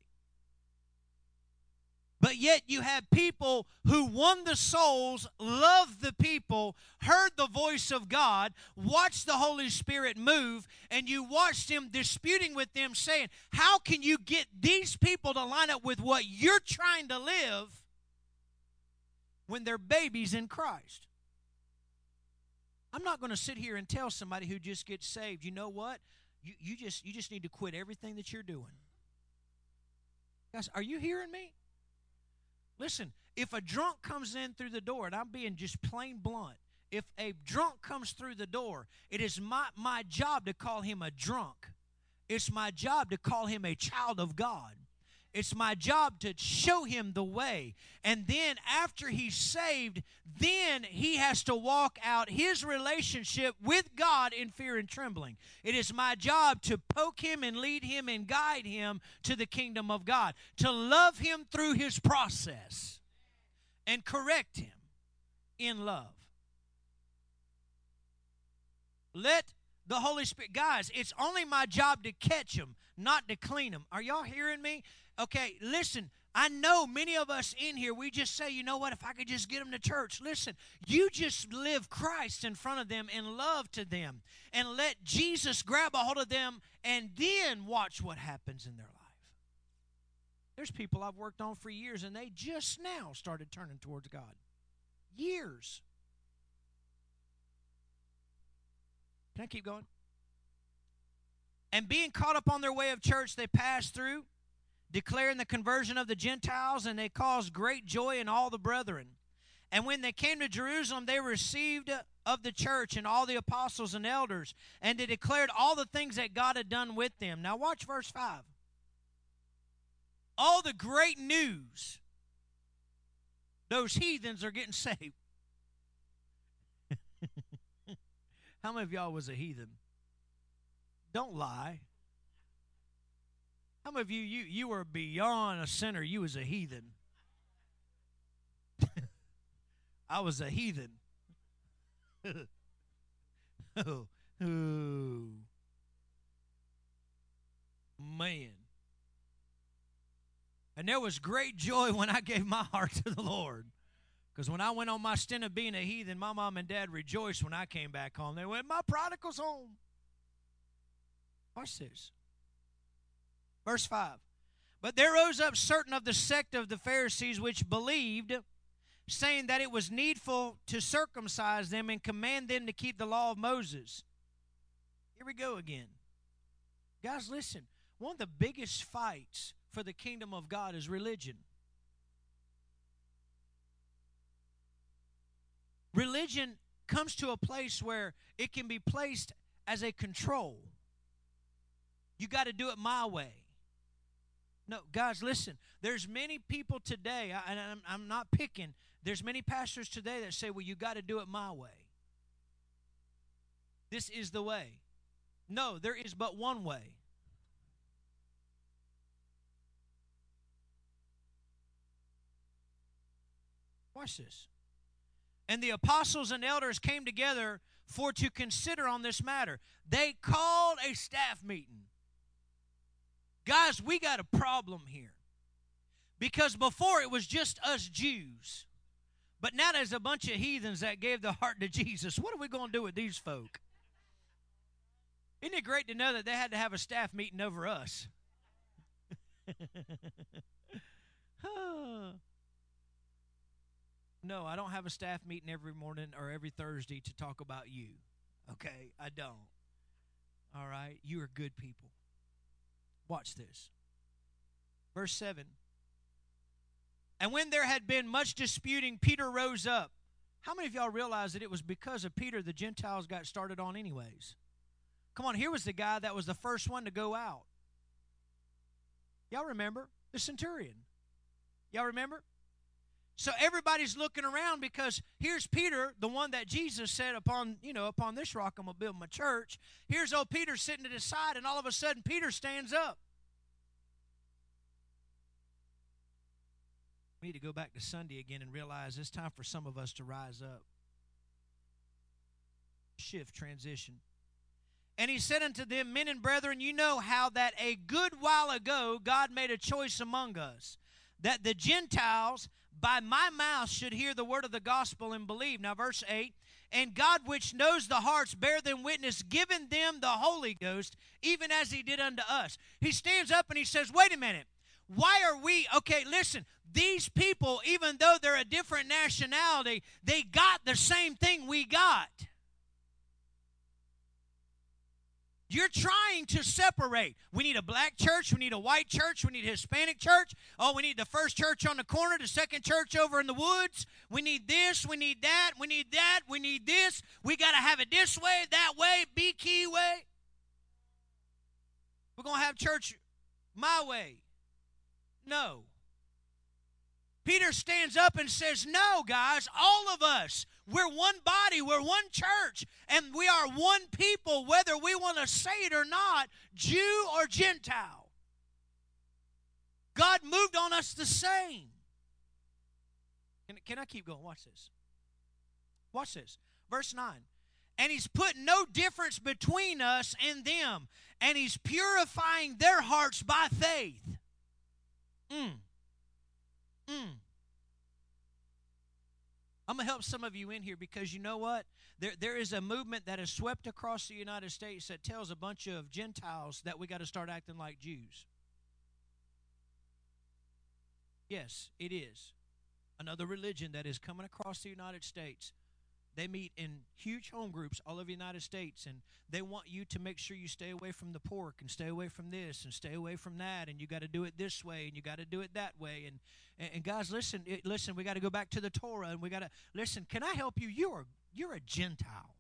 But yet you have people who won the souls, loved the people, heard the voice of God, watched the Holy Spirit move, and you watched them disputing with them saying, how can you get these people to line up with what you're trying to live when they're babies in Christ? I'm not going to sit here and tell somebody who just gets saved, you know what? You just need to quit everything that you're doing. Guys, are you hearing me? Listen, if a drunk comes in through the door, and I'm being just plain blunt, if a drunk comes through the door, it is my job to call him a drunk. It's my job to call him a child of God. It's my job to show him the way. And then after he's saved, then he has to walk out his relationship with God in fear and trembling. It is my job to poke him and lead him and guide him to the kingdom of God, to love him through his process and correct him in love. Let the Holy Spirit, guys, it's only my job to catch them, not to clean them. Are y'all hearing me? Okay, listen, I know many of us in here, we just say, you know what, if I could just get them to church. Listen, you just live Christ in front of them and love to them and let Jesus grab a hold of them and then watch what happens in their life. There's people I've worked on for years, and they just now started turning towards God. Years. Can I keep going? And being caught up on their way of church, they passed through, declaring the conversion of the Gentiles, and they caused great joy in all the brethren. And when they came to Jerusalem, they received of the church and all the apostles and elders, and they declared all the things that God had done with them. Now watch verse 5. All the great news, those heathens are getting saved. How many of y'all was a heathen? Don't lie. How many of you were beyond a sinner? You was a heathen. I was a heathen. Oh, man. And there was great joy when I gave my heart to the Lord. Because when I went on my stint of being a heathen, my mom and dad rejoiced when I came back home. They went, my prodigal's home. Watch this. Verse 5. But there rose up certain of the sect of the Pharisees which believed, saying that it was needful to circumcise them and command them to keep the law of Moses. Here we go again. Guys, listen. One of the biggest fights for the kingdom of God is religion. Religion comes to a place where it can be placed as a control. You got to do it my way. No, guys, listen. There's many people today, and I'm not picking, there's many pastors today that say, well, you got to do it my way. This is the way. No, there is but one way. Watch this. And the apostles and elders came together for to consider on this matter. They called a staff meeting. Guys, we got a problem here. Because before it was just us Jews. But now there's a bunch of heathens that gave their heart to Jesus. What are we going to do with these folk? Isn't it great to know that they had to have a staff meeting over us? No, I don't have a staff meeting every morning or every Thursday to talk about you. Okay, I don't. All right, you are good people. Watch this. Verse 7. And when there had been much disputing, Peter rose up. How many of y'all realize that it was because of Peter the Gentiles got started on anyways? Come on, here was the guy that was the first one to go out. Y'all remember? The centurion. Y'all remember? So everybody's looking around because here's Peter, the one that Jesus said, upon this rock I'm going to build my church. Here's old Peter sitting at his side, and all of a sudden Peter stands up. We need to go back to Sunday again and realize it's time for some of us to rise up. Shift, transition. And he said unto them, men and brethren, you know how that a good while ago God made a choice among us, that the Gentiles by my mouth should hear the word of the gospel and believe. Now verse 8, and God which knows the hearts bear them witness, giving them the Holy Ghost, even as he did unto us. He stands up and he says, wait a minute, why are we, okay, listen, these people, even though they're a different nationality, they got the same thing we got. You're trying to separate. We need a black church. We need a white church. We need a Hispanic church. Oh, we need the first church on the corner, the second church over in the woods. We need this. We need that. We need that. We need this. We got to have it this way, that way, B-key way. We're going to have church my way. No. Peter stands up and says, no, guys, all of us, we're one body, we're one church, and we are one people, whether we want to say it or not, Jew or Gentile. God moved on us the same. Can I keep going? Watch this. Watch this. Verse 9. And he's put no difference between us and them, and he's purifying their hearts by faith. Mm. Mm. I'm going to help some of you in here because you know what? There is a movement that has swept across the United States that tells a bunch of Gentiles that we got to start acting like Jews. Yes, it is. Another religion that is coming across the United States. They meet in huge home groups all over the United States, and they want you to make sure you stay away from the pork and stay away from this and stay away from that, and you got to do it this way and you got to do it that way. And guys, listen, we got to go back to the Torah, and we got to listen. Can I help you? You're a Gentile.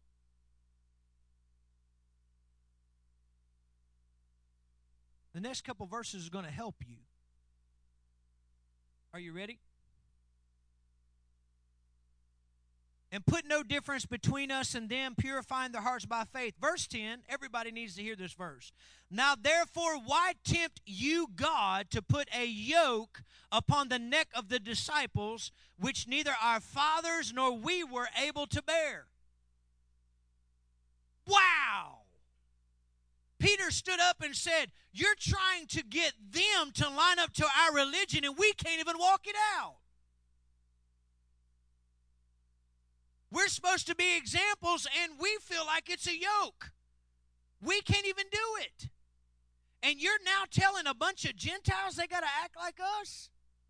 The next couple verses is going to help you. Are you ready? And put no difference between us and them, purifying their hearts by faith. Verse 10, everybody needs to hear this verse. Now, therefore, why tempt you God to put a yoke upon the neck of the disciples, which neither our fathers nor we were able to bear? Wow! Peter stood up and said, you're trying to get them to line up to our religion, and we can't even walk it out. We're supposed to be examples, and we feel like it's a yoke. We can't even do it. And you're now telling a bunch of Gentiles they got to act like us?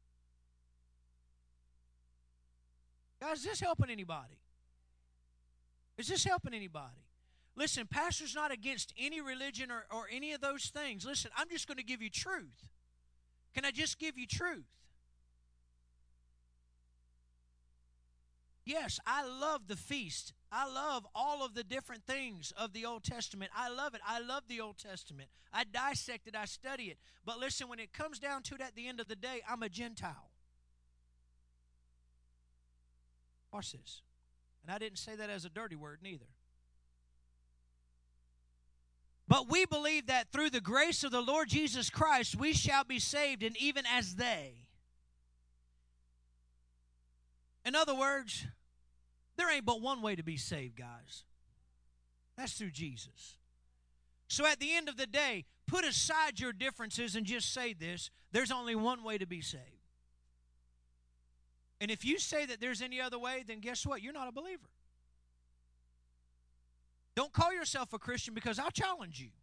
Guys, is this helping anybody? Is this helping anybody? Listen, pastor's not against any religion or any of those things. Listen, I'm just going to give you truth. Can I just give you truth? Yes, I love the feast. I love all of the different things of the Old Testament. I love it. I love the Old Testament. I dissect it. I study it. But listen, when it comes down to it at the end of the day, I'm a Gentile. Watch this. And I didn't say that as a dirty word neither. But we believe that through the grace of the Lord Jesus Christ, we shall be saved, and even as they. In other words, there ain't but one way to be saved, guys. That's through Jesus. So at the end of the day, put aside your differences and just say this: there's only one way to be saved. And if you say that there's any other way, then guess what? You're not a believer. Don't call yourself a Christian, because I'll challenge you.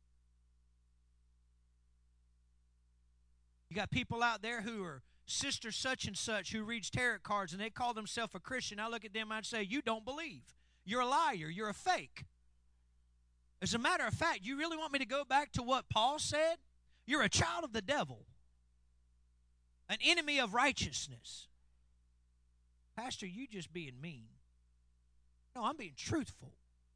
You got people out there who are sister such and such who reads tarot cards and they call themselves a Christian. I look at them and I'd say, you don't believe. You're a liar. You're a fake. As a matter of fact, you really want me to go back to what Paul said? You're a child of the devil, an enemy of righteousness. Pastor, you just being mean. No, I'm being truthful.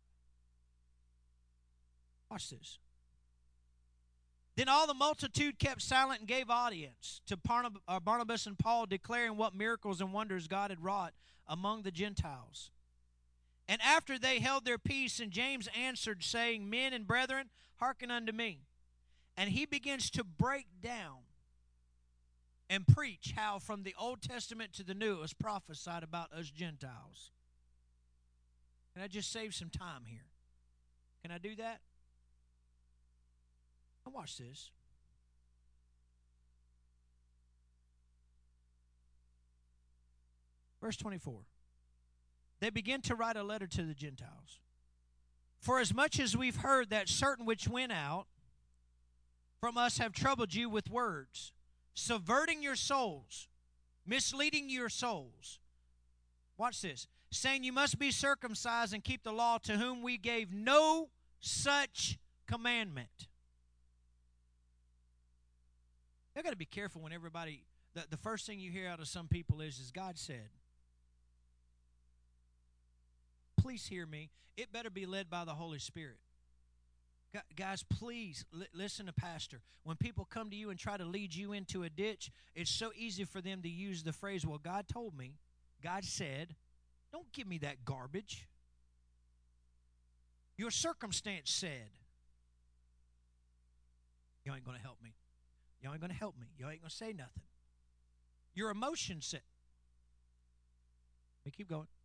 Watch this. Then all the multitude kept silent and gave audience to Barnabas and Paul, declaring what miracles and wonders God had wrought among the Gentiles. And after they held their peace, and James answered, saying, Men and brethren, hearken unto me. And he begins to break down and preach how from the Old Testament to the New it was prophesied about us Gentiles. Can I just save some time here? Can I do that? Now watch this. Verse 24. They begin to write a letter to the Gentiles. For as much as we've heard that certain which went out from us have troubled you with words, subverting your souls, misleading your souls. Watch this. Saying you must be circumcised and keep the law, to whom we gave no such commandment. You've got to be careful when everybody, the first thing you hear out of some people is God said. Please hear me. It better be led by the Holy Spirit. Guys, please listen to Pastor. When people come to you and try to lead you into a ditch, it's so easy for them to use the phrase, well, God told me, God said. Don't give me that garbage. Your circumstance said. You ain't going to help me. You ain't going to help me. You ain't going to say nothing. Your emotion said. Let me keep going.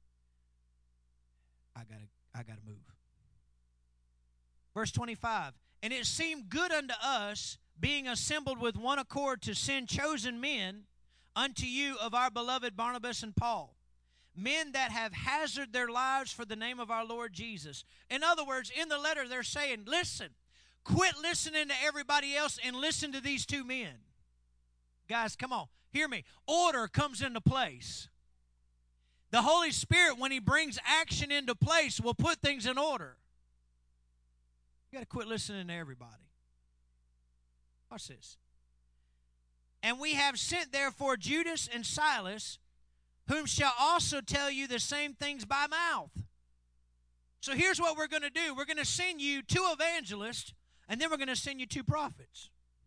I gotta move. Verse 25. And it seemed good unto us, being assembled with one accord to send chosen men unto you of our beloved Barnabas and Paul, men that have hazarded their lives for the name of our Lord Jesus. In other words, in the letter they're saying, listen, quit listening to everybody else and listen to these two men. Guys, come on, hear me. Order comes into place. The Holy Spirit, when He brings action into place, will put things in order. You got to quit listening to everybody. Watch this. And we have sent therefore Judas and Silas, whom shall also tell you the same things by mouth. So here's what we're going to do. We're going to send you 2 evangelists, and then we're going to send you 2 prophets.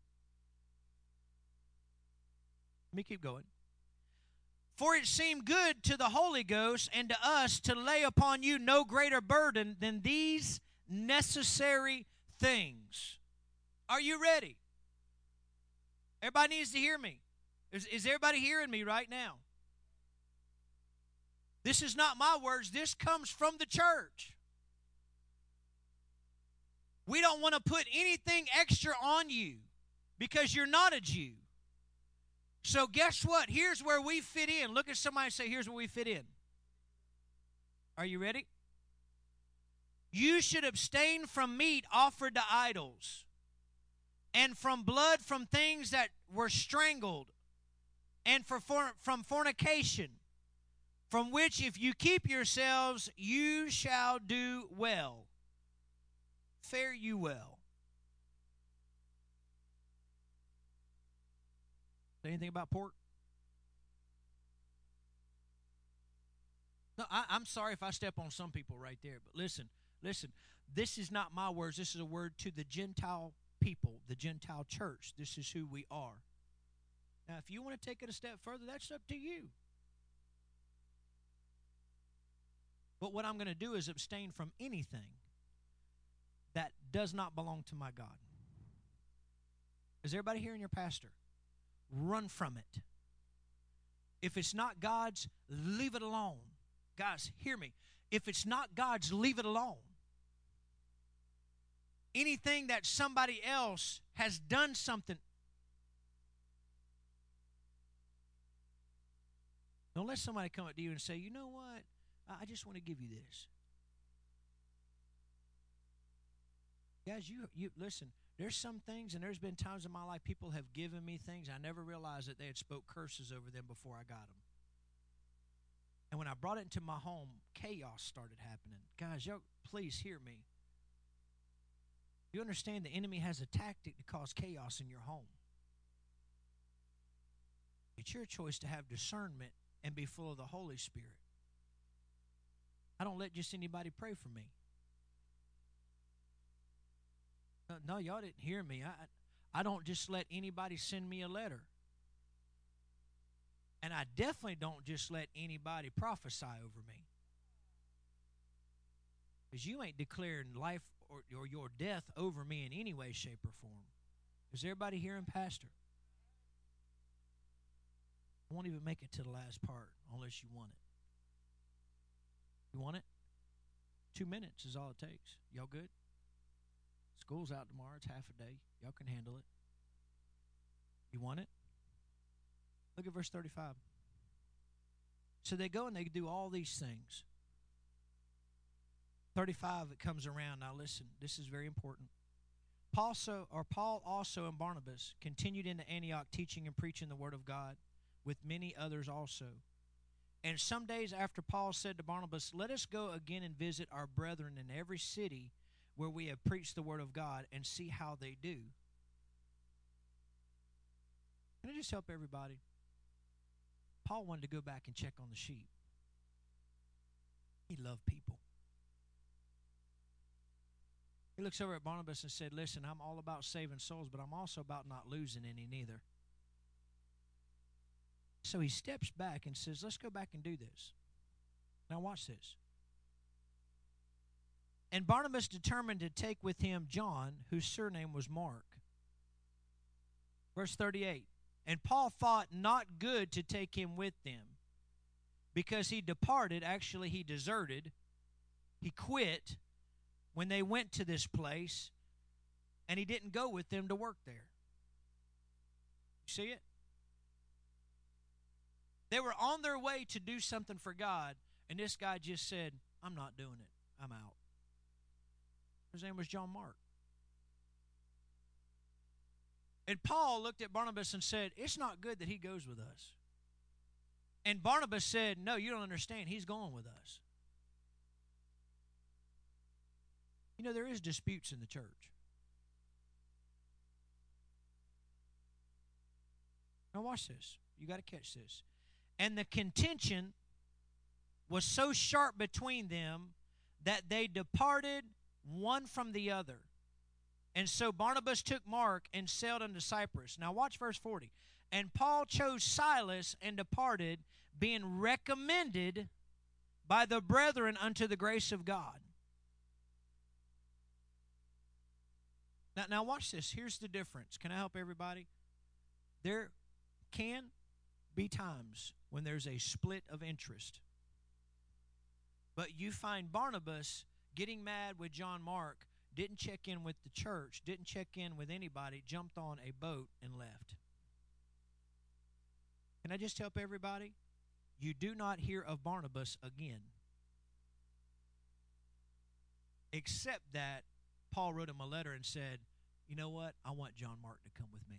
Let me keep going. For it seemed good to the Holy Ghost and to us to lay upon you no greater burden than these necessary things. Are you ready? Everybody needs to hear me. Is everybody hearing me right now? This is not my words. This comes from the church. We don't want to put anything extra on you because you're not a Jew. So guess what? Here's where we fit in. Look at somebody and say, here's where we fit in. Are you ready? You should abstain from meat offered to idols, and from blood from things that were strangled, and from fornication, from which if you keep yourselves, you shall do well. Fare you well. Say anything about pork? No, I'm sorry if I step on some people right there, but listen, this is not my words. This is a word to the Gentile people, the Gentile church. This is who we are. Now, if you want to take it a step further, that's up to you. But what I'm going to do is abstain from anything that does not belong to my God. Is everybody hearing your pastor? Run from it. If it's not God's, leave it alone. Guys, hear me. If it's not God's, leave it alone. Anything that somebody else has done something. Don't let somebody come up to you and say, you know what? I just want to give you this. Guys, you listen, there's some things, and there's been times in my life people have given me things. I never realized that they had spoke curses over them before I got them. And when I brought it into my home, chaos started happening. Guys, y'all, please hear me. You understand the enemy has a tactic to cause chaos in your home. It's your choice to have discernment and be full of the Holy Spirit. I don't let just anybody pray for me. No, y'all didn't hear me. I don't just let anybody send me a letter. And I definitely don't just let anybody prophesy over me. Because you ain't declaring life or your death over me in any way, shape, or form. Is everybody hearing, Pastor? I won't even make it to the last part unless you want it. You want it? 2 minutes is all it takes. Y'all good? School's out tomorrow. It's half a day. Y'all can handle it. You want it? Look at verse 35. So they go and they do all these things. 35, it comes around. Now listen, this is very important. Paul also and Barnabas continued into Antioch, teaching and preaching the word of God with many others also. And some days after, Paul said to Barnabas, let us go again and visit our brethren in every city where we have preached the word of God and see how they do. Can I just help everybody? Paul wanted to go back and check on the sheep. He loved people. He looks over at Barnabas and said, listen, I'm all about saving souls, but I'm also about not losing any neither. So he steps back and says, let's go back and do this. Now watch this. And Barnabas determined to take with him John, whose surname was Mark. Verse 38. And Paul thought not good to take him with them, because he departed, actually he deserted, he quit when they went to this place, and he didn't go with them to work there. You see it? They were on their way to do something for God, and this guy just said, I'm not doing it. I'm out. His name was John Mark. And Paul looked at Barnabas and said, it's not good that he goes with us. And Barnabas said, no, you don't understand. He's going with us. You know, there is disputes in the church. Now watch this. You got to catch this. And the contention was so sharp between them that they departed one from the other. And so Barnabas took Mark and sailed unto Cyprus. Now watch verse 40. And Paul chose Silas and departed, being recommended by the brethren unto the grace of God. Now watch this. Here's the difference. Can I help everybody? There can be times when there's a split of interest. But you find Barnabas getting mad with John Mark, didn't check in with the church, didn't check in with anybody, jumped on a boat and left. Can I just help everybody? You do not hear of Barnabas again. Except that Paul wrote him a letter and said, you know what? I want John Mark to come with me.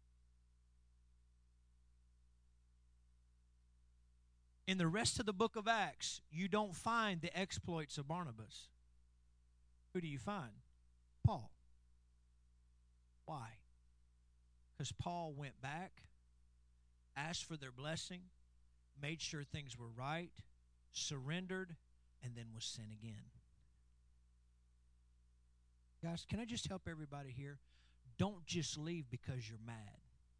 In the rest of the book of Acts, you don't find the exploits of Barnabas. Who do you find? Paul. Why? Because Paul went back, asked for their blessing, made sure things were right, surrendered, and then was sent again. Guys, can I just help everybody here? Don't just leave because you're mad.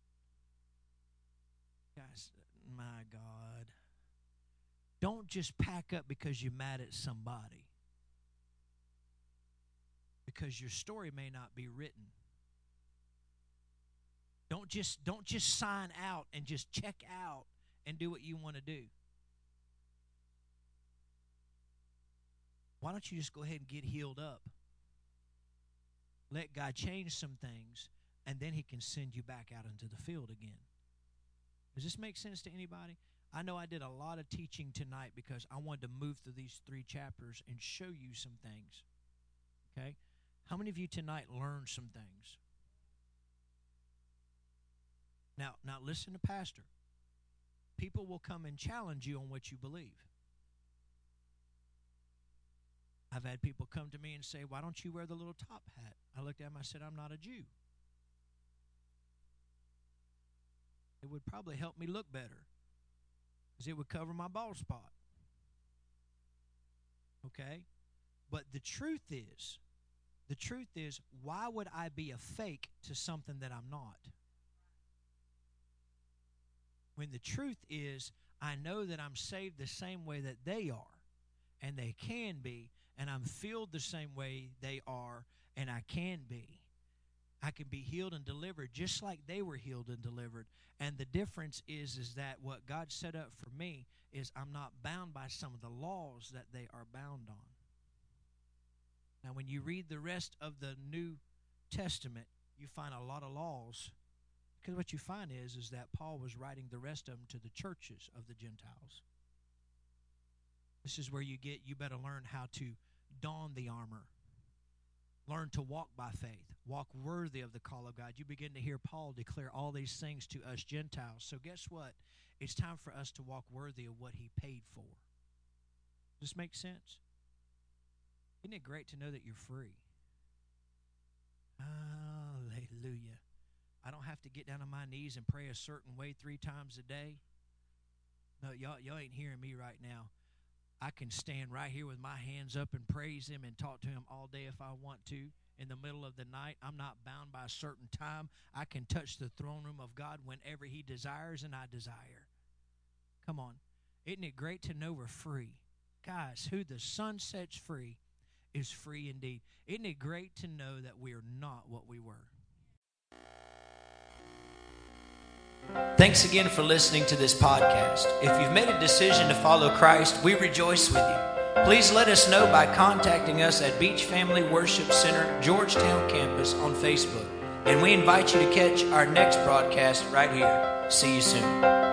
Guys, my God. Don't just pack up because you're mad at somebody. Because your story may not be written. Don't just sign out and just check out and do what you want to do. Why don't you just go ahead and get healed up? Let God change some things, and then He can send you back out into the field again. Does this make sense to anybody? I know I did a lot of teaching tonight because I wanted to move through these 3 chapters and show you some things. Okay? How many of you tonight learned some things? Now listen to Pastor. People will come and challenge you on what you believe. I've had people come to me and say, why don't you wear the little top hat? I looked at him, I said, I'm not a Jew. It would probably help me look better because it would cover my bald spot. Okay? But the truth is, why would I be a fake to something that I'm not? When the truth is, I know that I'm saved the same way that they are, and they can be, and I'm filled the same way they are, and I can be. I can be healed and delivered just like they were healed and delivered. And the difference is that what God set up for me is I'm not bound by some of the laws that they are bound on. Now, when you read the rest of the New Testament, you find a lot of laws. Because what you find is that Paul was writing the rest of them to the churches of the Gentiles. This is where you better learn how to don the armor. Learn to walk by faith. Walk worthy of the call of God. You begin to hear Paul declare all these things to us Gentiles. So guess what? It's time for us to walk worthy of what He paid for. Does this make sense? Isn't it great to know that you're free? Hallelujah. I don't have to get down on my knees and pray a certain way 3 times a day. No, y'all ain't hearing me right now. I can stand right here with my hands up and praise Him and talk to Him all day if I want to. In the middle of the night, I'm not bound by a certain time. I can touch the throne room of God whenever He desires and I desire. Come on. Isn't it great to know we're free? Guys, who the Son sets free is free indeed. Isn't it great to know that we are not what we were? Thanks again for listening to this podcast. If you've made a decision to follow Christ, we rejoice with you. Please let us know by contacting us at Beach Family Worship Center, Georgetown Campus on Facebook. And we invite you to catch our next broadcast right here. See you soon.